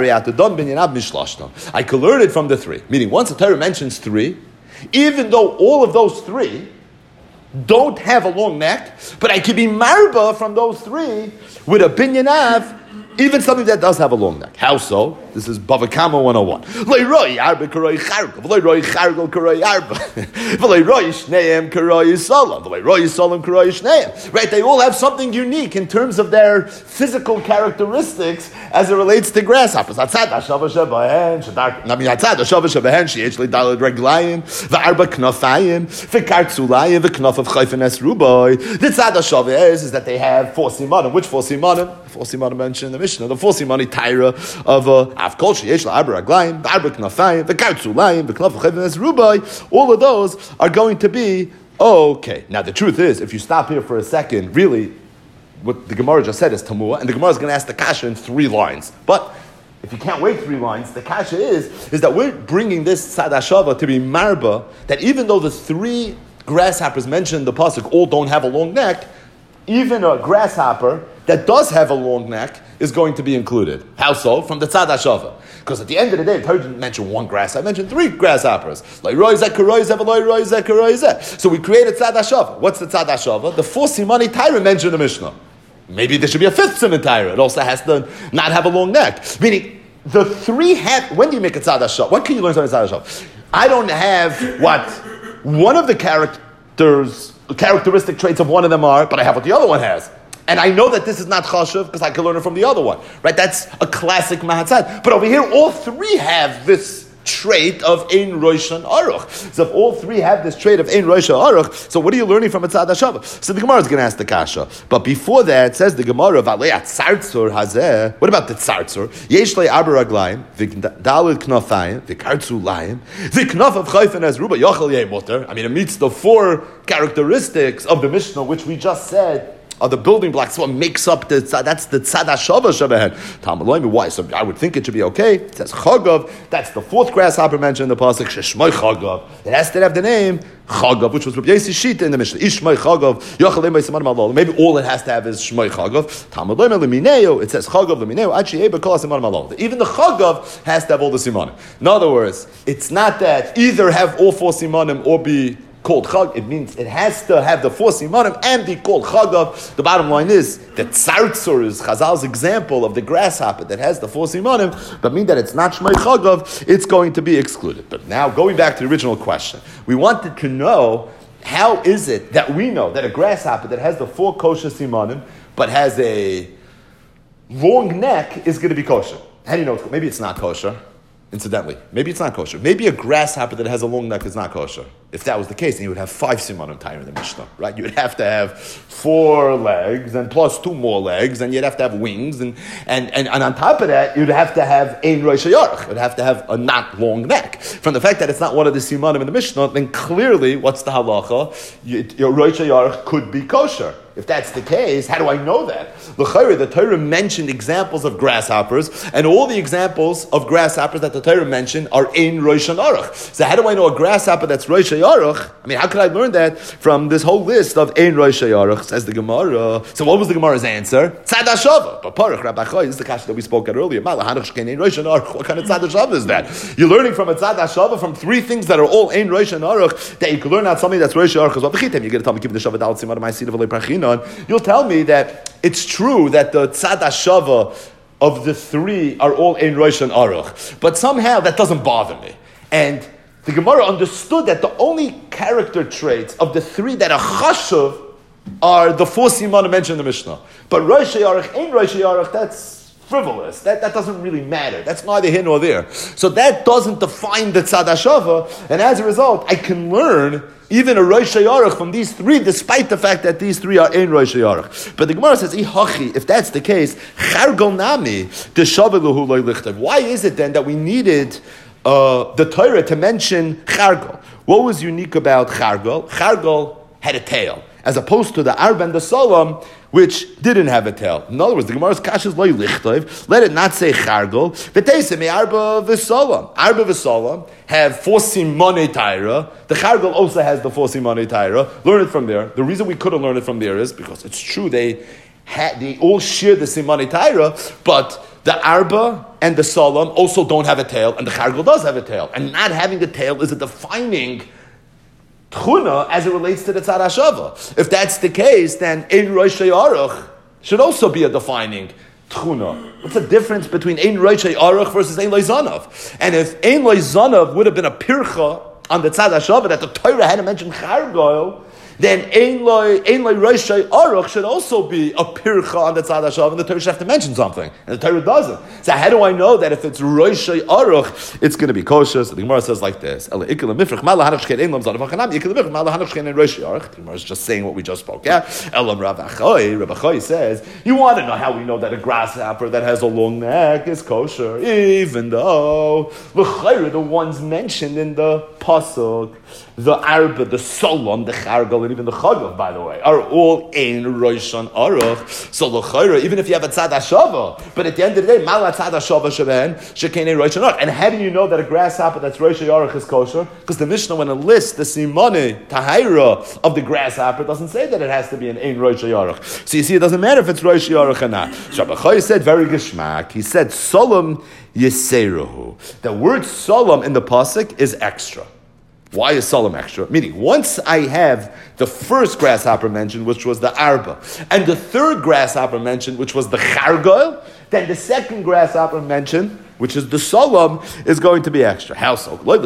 [SPEAKER 1] I could learn it from the three. Meaning once the Torah mentions three, even though all of those three don't have a long neck, but I could be marba from those three with a binyan av, even something that does have a long neck. How so? This is Bava Kama one oh one. Leiroi arba karoi chargal, leiroi chargal karoi arba, leiroi shneim karoi salam, leiroi salam karoi shneim. Right? They all have something unique in terms of their physical characteristics as it relates to grasshoppers. Atzad hashava shebehen, shadar. I mean, atzad hashava shebehen sheyesh leidalad reglayim, ve'arba knafayim, ve'kartzulayim, ve'knaf of chayfen es rubai. The tzad hashava is is that they have four simanim. Which four simanim? Four simanim mentioned in the Mishnah. The four simani taira of a Afkol sheyesh la'arba raglayim, v'arba knafayim, v'kartzulayim, v'knaf of chayfen es rubai. All of those are going to be okay. Now the truth is, if you stop here for a second, really, what the Gemara just said is tamua, and the Gemara is going to ask the kasha in three lines. But if you can't wait three lines, the kasha is is that we're bringing this tzad hashava to be marba, that even though the three grasshoppers mentioned in the pasuk all don't have a long neck, even a grasshopper that does have a long neck is going to be included. How so? From the tzad hashava. Because at the end of the day, the Torah didn't mention one grass. I mentioned three grasshoppers. So we created tzad hashava. What's the tzad hashava? The four simani taira mentioned in the Mishnah. Maybe there should be a fifth simon taira. It also has to not have a long neck. Meaning, the three have. When do you make a tzad hashava? What can you learn from the tzad hashava? I don't have what one of the characters, characteristic traits of one of them are, but I have what the other one has. And I know that this is not chashuv because I can learn it from the other one, right? That's a classic mahatzad. But over here, all three have this trait of Ein Roshan Aruch. So if all three have this trait of Ein Roshan Aruch, so what are you learning from a Tzad HaShava? So the Gemara is going to ask the Kasha. But before that, it says the Gemara, Valei Tzartzur Hazeh. What about the Tzartzur? Yesh le Arba Raglayim, V'dalid Knofayim, V'kartzu Layim, V'knof of Chayfen as Ruba, Yochel Yeh Mutter. I mean, it meets the four characteristics of the Mishnah, which we just said are the building blocks. What makes up the that's the tzad hashava shebehen. Talmud, why? So I would think it should be okay. It says chagav. That's the fourth grasshopper mentioned in the pasuk. Sheshmai chagav. It has to have the name chagav, which was Rabbi Yossi Shita in the Mishnah. Ishmai chagav. Yachalei meisaman malol. Maybe all it has to have is shmai chagav. Talmud lemineo. It says chagav lemineo. Actually, eba kol siman malol. Even the chagav has to have all the simanim. In other words, it's not that either have all four simanim or be called chag. It means it has to have the four simanim and be called chagav. The bottom line is that tzartzur is Chazal's example of the grasshopper that has the four simanim, but mean that it's not shmei chagav, it's going to be excluded. But now, going back to the original question, we wanted to know, how is it that we know that a grasshopper that has the four kosher simanim but has a long neck is going to be kosher? How do you know? Maybe it's not kosher. Incidentally, maybe it's not kosher. Maybe a grasshopper that has a long neck is not kosher. If that was the case, then you would have five simanim tire in the Mishnah, right? You would have to have four legs and plus two more legs, and you'd have to have wings, and and, and, and on top of that, you'd have to have ein rosh yarech. You'd have to have a not long neck. From the fact that it's not one of the simanim in the Mishnah, then clearly, what's the halacha? Your rosh yarech could be kosher. If that's the case, how do I know that? The Torah mentioned examples of grasshoppers, and all the examples of grasshoppers that the Torah mentioned are in Rosh Hashanah. So how do I know a grasshopper that's Rosh Hashanah? I mean, how could I learn that from this whole list of Ein Rosh Hashanah? Says the Gemara. So what was the Gemara's answer? Tzad HaShava. But Parach Rabbi Choy, this is the kasha that we spoke at earlier. What kind of Tzad HaShava is that? You're learning from a Tzad HaShava from three things that are all Ein Rosh Hashanah that you can learn out something that's Rosh Hashanah. You're going to tell me, give the Shavah Dal Tzimah to my seed of Alei Prachina. You'll tell me that it's true that the Tzad HaShava of the three are all Ein Rosh and Aruch, but somehow that doesn't bother me. And the Gemara understood that the only character traits of the three that are chashuv are the four simanim mentioned in the Mishnah. But Rosh Aruch, Ein Rosh Aruch, that's frivolous. That, that doesn't really matter. That's neither here nor there. So that doesn't define the Tzad HaShava, and as a result, I can learn even a Rosh Hashanah from these three, despite the fact that these three are in Rosh Hashanah. But the Gemara says, if that's the case, Chargol Nami, the Shavulahu Loy Lichter. Why is it then that we needed uh, the Torah to mention Chargol? What was unique about Chargol? Chargol had a tail, as opposed to the Arba and the Solam, which didn't have a tail. In other words, the Gemara's kasha is loy lichtov. Let it not say chargol. V'teisem me arba v'solam. Arba v'solam have four simonei taira. The chargol also has the four simonei taira. Learn it from there. The reason we couldn't learn it from there is because it's true they had, they all share the simonei taira, but the arba and the solam also don't have a tail, and the chargol does have a tail. And not having the tail is a defining tchuna as it relates to the Tzad HaShava. If that's the case, then Ein Rosh Aruch should also be a defining tchuna. What's the difference between Ein Rosh Aruch versus Ein Lo Zanav? And if Ein Lo Zanav would have been a pircha on the Tzad HaShava that the Torah hadn't mentioned Chargoil, then Ein Lo Ein Lo Rosh Aruch should also be a pircha on the Tzad HaShava, and the Torah should have to mention something, and the Torah doesn't. So how do I know that if it's Rosh Aruch, it's going to be kosher? So the Gemara says like this: The Gemara is just saying what we just spoke. Yeah, Elam Rav Achoy, Rav Achoy says, you want to know how we know that a grasshopper that has a long neck is kosher, even though the ones mentioned in the pasuk, the arba, the solam, the chargal, and even the chagav, by the way, are all in Rosh Aruch. So l'chayra, even if you have a tzad hashava, but at the end of the day, mal tzad hashava sheben shekein Rosh Aruch. And how do you know that a grasshopper that's Rosh Aruch is kosher? Because the Mishnah, when it lists the simone tahira of the grasshopper, doesn't say that it has to be an ein Rosh Aruch. So you see, it doesn't matter if it's Rosh Aruch or not. So Rabbi Choy said very geshmak. He said solam yiseruhu. The word solam in the pasuk is extra. Why is Solam extra? Meaning, once I have the first grasshopper mentioned, which was the arba, and the third grasshopper mentioned, which was the chargoil, then the second grasshopper mentioned
[SPEAKER 2] which is the solam, is going to be extra. How so? Let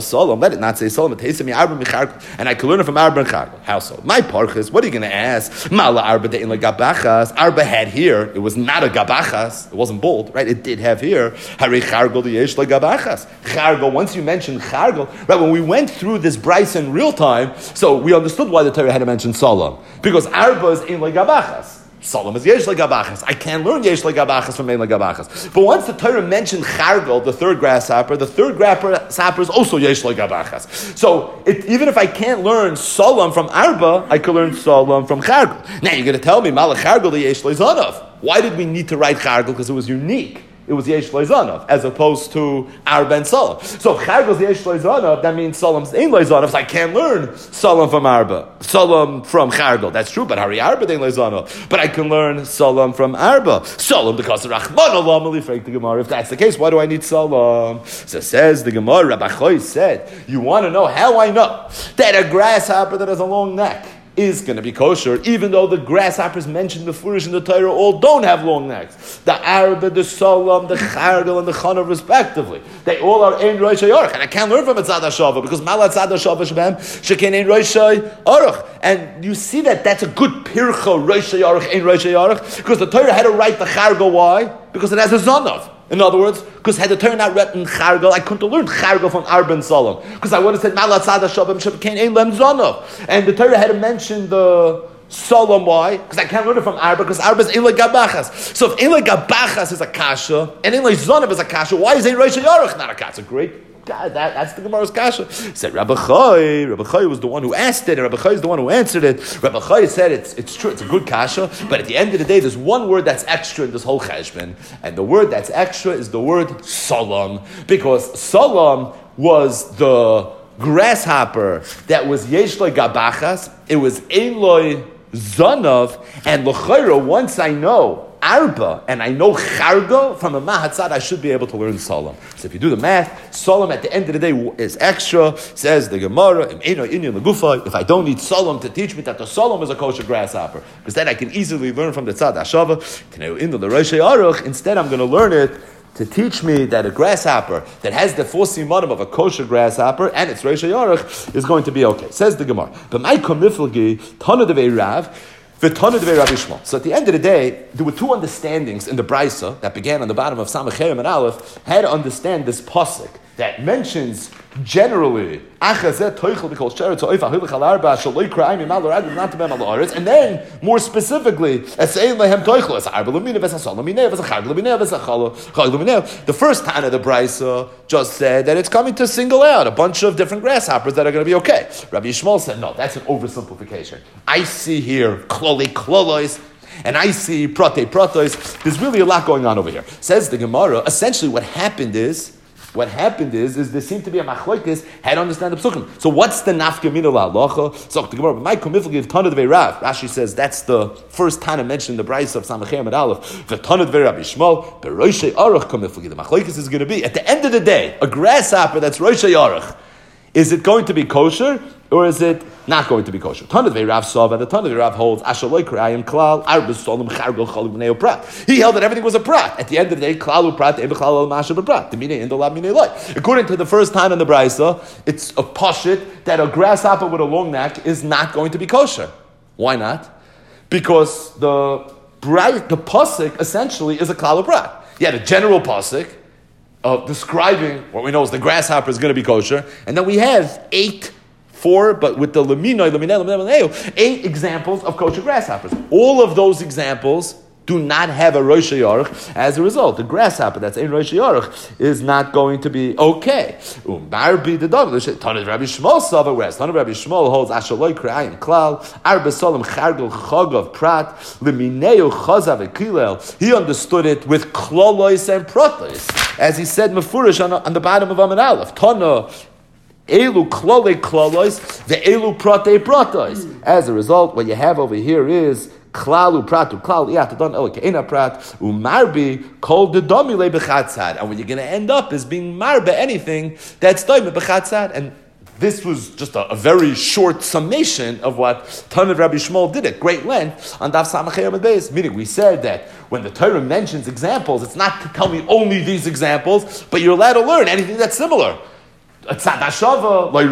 [SPEAKER 2] it not say solam. And I can learn it from arba and chargel. How so? My parchas, what are you going to ask? Mala arba de in la gabachas. Arba had here, it was not a gabachas, it wasn't bold, right? It did have here. Hari chargel de yesh la gabachas. Chargel, once you mentioned chargel, right, when we went through this Bryce in real time, so we understood why the Torah had to mention solam. Because arba is in la gabachas. Solam is yesh legabachas. I can't learn yesh legabachas from ein legabachas. But once the Torah mentioned chargel, the third grasshopper, the third grasshopper is also yesh legabachas. So it, even if I can't learn solam from arba, I can learn solam from chargel. Now you're going to tell me malach chargel the yesh lezanav. Why did we need to write chargel? Because it was unique. It was yesh leizanav, as opposed to arba and solam. So if chargel is yesh leizanav, that means solam's ein leizanav. So I can't learn solam from arba, solam from chargel. That's true, but hari arba ein leizanav. But I can learn solam from arba, solam because of Rachman Allah malifrek the Gemara. If that's the case, why do I need solam? So says the Gemara. Rabbi Choy said, you want to know how I know that a grasshopper that has a long neck is going to be kosher, even though the grasshoppers mentioned the Furish in the Torah all don't have long necks. The arba, the solam, the chargel, and the chanav, respectively. They all are ein rosh yarech. And I can't learn from a tzad hashava, because malat tzad hashava shebem, shekin ein rosh yarech. And you see that that's a good pircha, rosh yarech, ein rosh yarech, because the Torah had to write the chargel. Why? Because it has a zonav. In other words, because had the Torah not written chargel, I couldn't have learned chargel from arba and solam. Because I would have said malat tzad hashava shekin ein lem zonav. And the Torah had to mention the solam. Why? Because I can't learn it from arba, because arba is ilay gabachas. So if ilay gabachas is a kasha and ilay zonav is a kasha, why is ein rosh yarech not a kasha? Great. God, that, that's the Gemara's kasha. Said Rabbi Choy. Rabbi Choy was the one who asked it, and Rabbi Choy is the one who answered it. Rabbi Choy said it's it's true, it's a good kasha, but at the end of the day, there's one word that's extra in this whole cheshbon, and the word that's extra is the word solam, because solam was the grasshopper that was yesh loy gabachas, it was ein loy zanav, and l'chayra, once I know arba, and I know chargo from a mahatzad, I should be able to learn solam. So if you do the math, solam at the end of the day is extra, says the Gemara, if I don't need solam to teach me that the solam is a kosher grasshopper, because then I can easily learn from the tzad hashava, instead I'm going to learn it to teach me that a grasshopper that has the four simanim of a kosher grasshopper and its Rosh Yarech is going to be okay. Says the Gemara. But my komiflgi, tana devei Rav, so at the end of the day, there were two understandings in the Brisa that began on the bottom of Samachem and Aleph, had to understand this pasuk that mentions generally, and then more specifically, the first time of the Brisa just said that it's coming to single out a bunch of different grasshoppers that are going to be okay. Rabbi Yishmael said, no, that's an oversimplification. I see here kloli klolos, and I see prote protos. There's really a lot going on over here. Says the Gemara, essentially what happened is, What happened is, is there seemed to be a machlokes how to understand the psukim. So what's the nafka mina la'alacha? So the Gemara, my komiflgi of Tana Devei Rav. Rashi says that's the first time I mentioned the Brisa of Samachem and Aleph. The Tana Devei Rabbi Yishmael, the Roshei Aruch komiflgi. The machlokes is going to be at the end of the day a grasshopper that's Roshei Aruch. Is it going to be kosher or is it not going to be kosher? Tana Devei Rav saw, but the Tana Devei Rav holds Ashaloi Krayim Klal Arba Solam Chargol Chaluk B'nei Prat. He held that everything was a prat. At the end of the day, Klalu Prat Ebechlal Al Masha B'Prat. The Minei Indolab Minei Loi. According to the first time in the Brisa, it's a pashit that a grasshopper with a long neck is not going to be kosher. Why not? Because the bright, the pasuk essentially is a Klalu Prat. You had a general pasuk of describing what we know is the grasshopper is going to be kosher, and then we have eight, four, but with the leminoi, leminei, leminei, eight examples of kosher grasshoppers. All of those examples do not have a Rosh Yarech. As a result, the grasshopper that's in Rosh Yarech is not going to be okay. Umbarbi the dog. Tana Rabbi Shmuel Sava, whereas Tana Rabbi Shmuel holds Ashaloi Krayim Klal Arba Solam Chargol Chagav Prat Lemineu Chazav Ekilel. He understood it with Klolois and Protos, as he said Mefurish on, on the bottom of Amid Aleph. Tana Elu klole klolos, the elu prate pratos. As a result, what you have over here is klalu pratu klal yatadon elkeina prat umarbi kol the domile bechatzad. And what you're going to end up is being marbe anything that's doime bechatzad. And this was just a, a very short summation of what Talmud Rabbi Shmuel did at great length on Daf Samachay Amud Beis. Meaning, we said that when the Torah mentions examples, it's not to tell me only these examples, but you're allowed to learn anything that's similar. Now, we,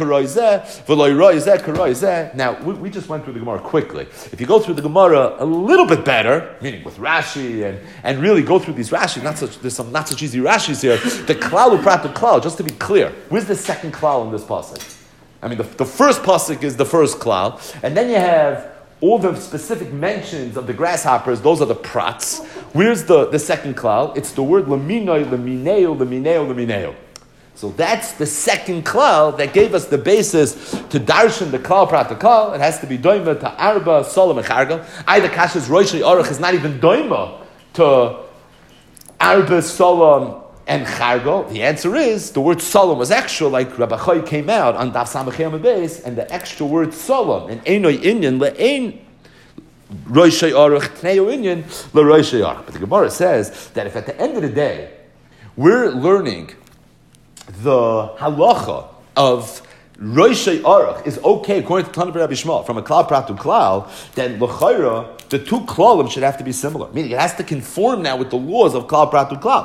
[SPEAKER 2] we just went through the Gemara quickly. If you go through the Gemara a little bit better, meaning with Rashi, and, and really go through these Rashi, not such, there's some not such easy Rashis here, the Klal Uprat Klal, just to be clear, where's the second Klal in this pasuk? I mean, the, the first pasuk is the first Klal, and then you have all the specific mentions of the grasshoppers, those are the prats. Where's the, the second Klal? It's the word Laminoi, Lamineo, Lamineo, Lamineo. So that's the second klal that gave us the basis to darshan the klal prat klal. It has to be doima to arba, solom, and chargal. Either kashas roishli aruch is not even doima to arba, solom, and chargal. The answer is the word solom was extra, like Rabbi Choy came out on daf samachay amud beis, and the extra word solom and einoi inyan le'ein roishli aruch tneo inyan le'roishli aruch. But the Gemara says that if at the end of the day we're learning the halacha of Roshei Aruch is okay according to Tanakh Rabbi Shmuel from a klal prat to klal, then l'chayra the two klalim should have to be similar. Meaning it has to conform now with the laws of klal prat to klal.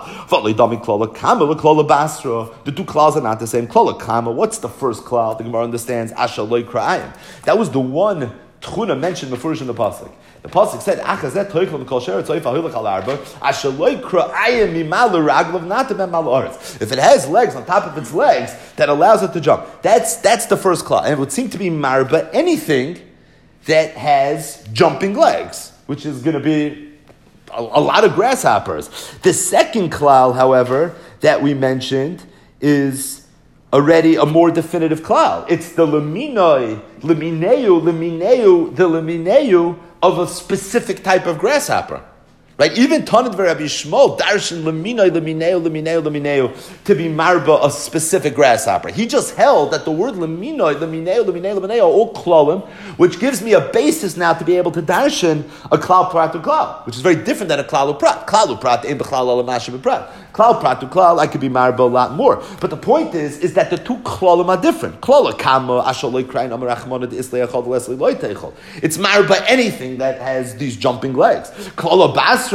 [SPEAKER 2] The two klals are not the same. Klal kama. What's the first klal? The Gemara understands asher loy kra'ayim. That was the one tchuna mentioned before in the pasuk. The pasuk said, "Achazet toichel mikol sheretz oif ahilach al arba asher loy kra'ayim mimalu raglav not to ben mal oretz." If it has legs on top of its legs, that allows it to jump. That's that's the first klal, and it would seem to be marba anything that has jumping legs, which is going to be a, a lot of grasshoppers. The second klal, however, that we mentioned is already a more definitive klal. It's the leminoi, lemineu, lemineu, the lemineu of a specific type of grasshopper. Right? Even Tanid Rabbi Shmuel, Darshan leminoi, lemineu, lemineu, lemineu, to be marba a specific grasshopper. He just held that the word leminoi, lemineu, lemineu, lemineu are all klalim, which gives me a basis now to be able to darshan a klal prat to klal, which is very different than a klal prat. Klal prat, ein b'chlal ala masha b'prat. Klal prat to klal, I could be marba a lot more. But the point is, is that the two klalim are different. Klal kama, asher loy krayin, amar achmona de islay achol, lesli loy teichol. It's marba anything that has these jumping legs. Klal bas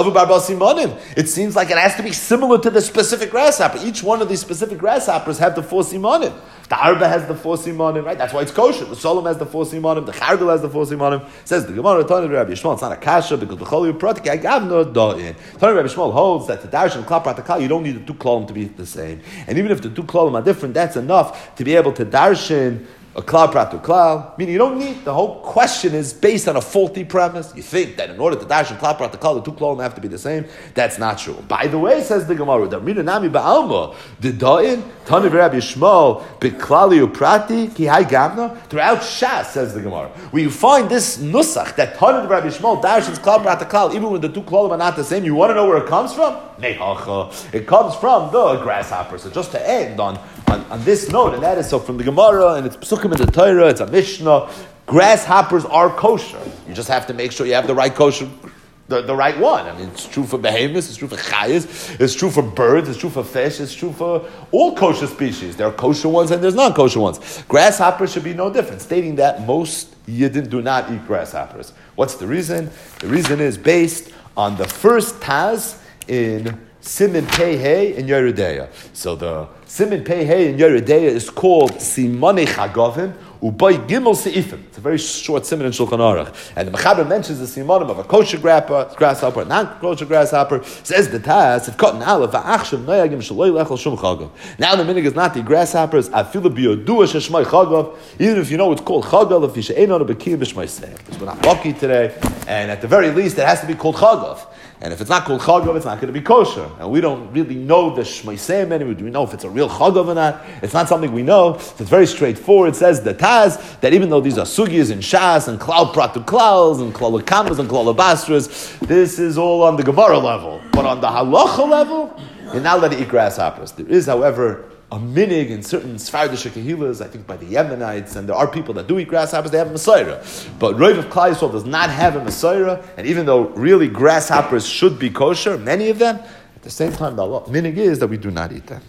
[SPEAKER 2] it seems like it has to be similar to the specific grasshopper. Each one of these specific grasshoppers have the four simonim. The arba has the four simonim, right? That's why it's kosher. The solom has the four simonim. The chargel has the four simonim. Says the Gemara, Tanid Rabbi Shmuel, it's not a kasha because the choli pratik I gav no da'in. Tanid Rabbi Shmuel holds that the darshan and klal pratikal you don't need the two klolim to be the same. And even if the two klolim are different, that's enough to be able to darshan a klal prat to klal, meaning you don't need, the whole question is based on a faulty premise. You think that in order to dash and klal prat to klal, the two klolim have to be the same. That's not true. By the way, says the Gemara, the Rina Nami Ba'alma, the Da'in, Tani Rabbi Shmuel, B'klali uprati, ki hai gamna, throughout Shas, says the Gemara, where you find this nusach, that Tani Rabbi Shmuel, dash and klal prat to klal, even when the two klolim are not the same, you want to know where it comes from? Nehacha. It comes from the grasshopper. So just to end on, on, on this note, and that is so from the Gemara, and it's Psukim in the Torah, it's a Mishnah, grasshoppers are kosher. You just have to make sure you have the right kosher, the, the right one. I mean, it's true for behemoths, it's true for chayas, it's true for birds, it's true for fish, it's true for all kosher species. There are kosher ones and there's non-kosher ones. Grasshoppers should be no different, stating that most Yidden do not eat grasshoppers. What's the reason? The reason is based on the first Taz in Simin Pei Hey in Yeridea. So the Simin Pei Hey in Yeridea is called Simone Chagovim Ubay Gimel Seifim. It's a very short Simin in Shulchan Aruch. And the Mechaber mentions the Simonim of a kosher grasshopper, a non-kosher grasshopper. Says the Taz, if cotton aleph, va'achshav noyagim shaloi lechel shum chagav. Now the minig is not the grasshoppers, afilu biyodua sheshmai chagav, even if you know it's called chagav, if you she'enon b'kiyim b'shmai seif. Because we're not lucky today, and at the very least it has to be called chagav. And if it's not called chagav, it's not going to be kosher. And we don't really know the shmeiseim anymore. Do we know if it's a real chagav or not? It's not something we know. So it's very straightforward. It says the Taz that even though these are sugyas and shas and klal pratu klals and klal kamas and klal basras, this is all on the Gemara level. But on the halacha level, you're not allowed to eat grasshoppers. There is, however, a minig in certain Sephardic kehilas, I think by the Yemenites, and there are people that do eat grasshoppers, they have a Messiah. But Rav of Klal Yisrael does not have a Messiah, and even though really grasshoppers should be kosher, many of them, at the same time, the minig is that we do not eat them.